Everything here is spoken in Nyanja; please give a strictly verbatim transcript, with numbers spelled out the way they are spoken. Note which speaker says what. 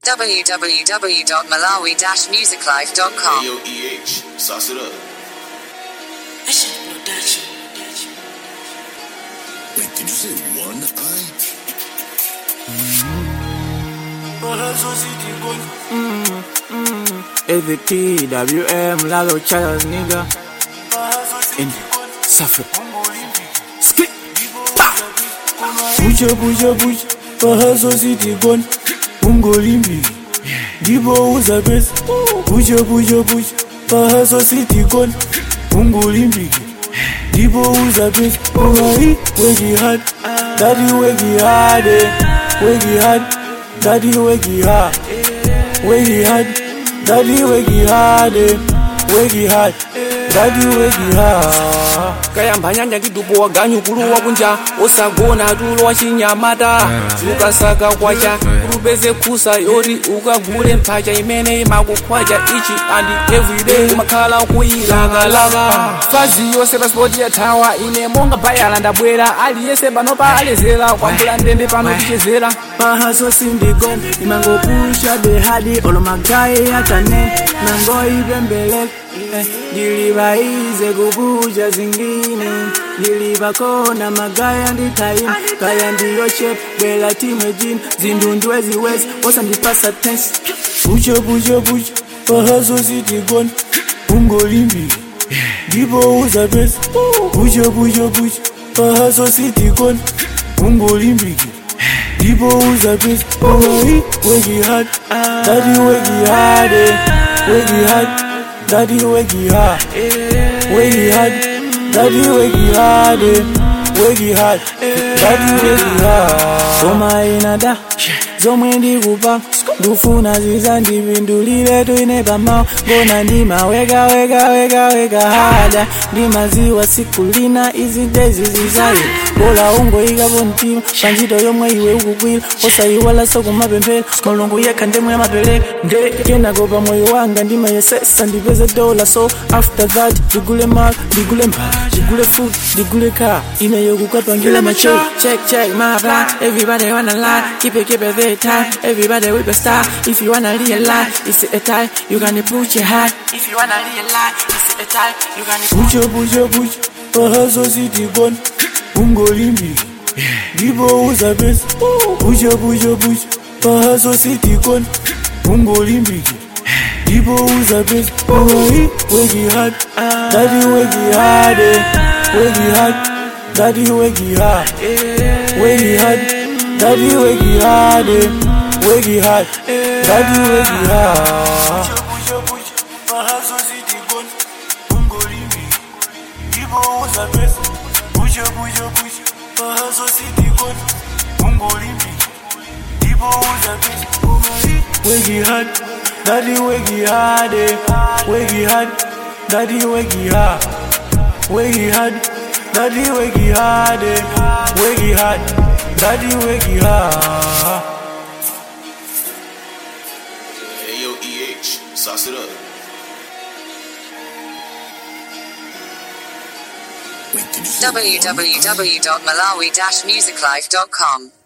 Speaker 1: w w w dot malawi dash music life dot com.
Speaker 2: Hey, yo, E H, sauce it up.
Speaker 3: That shit production.
Speaker 4: Wait, did you say one eye?
Speaker 5: L V P, W M, Lalo Charles, nigga. In Suffer. Skip. Puja, puja, puja. Pahaso City Gun. Mungo Limbi. Dibo uza best. Puja, puja, puja. Pahaso City Gun. Mungo Limbi. Dibo uza best. Ungai, wegi hard. Daddy wegi hard. Wegi hard. Daddy wegi hard. Wegi hard. Daddy wegi hard. Wegi hard. Daddy wegi hard. Kayamba nyanja kidupo waganyu kuluwa kunja osagona tulo wachinyamata ukasaka kwacha kurubeze kusa yori ukagule mpacha imene imakukwacha ichi and everyday umakhala kuyilakalaka fazi yose passport ya tawa ine monga bayala ndabwera aliyese panopa alezera kwambula ndende pano tichezera pahaso sindigon imangopusha behadi olomagaye atane nangoibembele Dilibaize kubuja zingine Dilibakona magaya nditaim Kaya ndiyo chep Bela time jin Zindundwe ziwezi Wasa ndipasa tense Pucha pucha pucha Pahaso City Gun Mungo Limbi Dibo uza best Pucha pucha pucha Pahaso City Gun Mungo Limbi Dibo uza best Ungai wegi hard Daddy wegi hard Wegi hard Daddy wegi hard, wegi hard, daddy wegi hard, wegi hard, daddy wegi hard. Soma inada, zomwendi kupa, ndufuna zizandi bindulile tuine pamao. Gona ndima wega wega wega wega hada, ndima ziwa sikulina izi days zizaye. Bola ungo igabo ntima, panjito yomwe iwe ukugwila, osa iwala soko mapempela, molongo yekandemu ya mapele. Nde kena goba moyo wanga ndima yesesa ndipeze dola. So after that, digule mal, digule mpa, digule food, digule car. Ine yogu kapangila macho. Check check my plan, everybody wanna lie. Keep it keep it very tight, everybody whip a star. If you wanna realize, it's a tie, you gonna put your hat. If you wanna realize, it's a tie, you gonna pucha pucha pucha. Pahaso City Gun. Mungo Limbi, Dibo uza best. Pucha pucha pucha. Pahaso City Gun. Mungo Limbi, Dibo uza best. Ungai wegi hard, daddy wegi hard, wegi hard, daddy wegi hard, wegi hard, daddy wegi hard, wegi hard, daddy wegi hard. Pucha pucha pucha. Pahaso City Gun. Mungo Limbi, Dibo uza best. Puja puja puja, Pahaso City Gun. Mungo Limbi, Dibo uza best. Wegi hard, daddy wegi hard, wegi hard, daddy wegi hard, wegi hard, daddy wegi hard, wegi hard, daddy wegi hard.
Speaker 2: Hey, yo, E H, sauce it up.
Speaker 4: Wait, did you say
Speaker 1: w w w dot malawi dash music life dot com.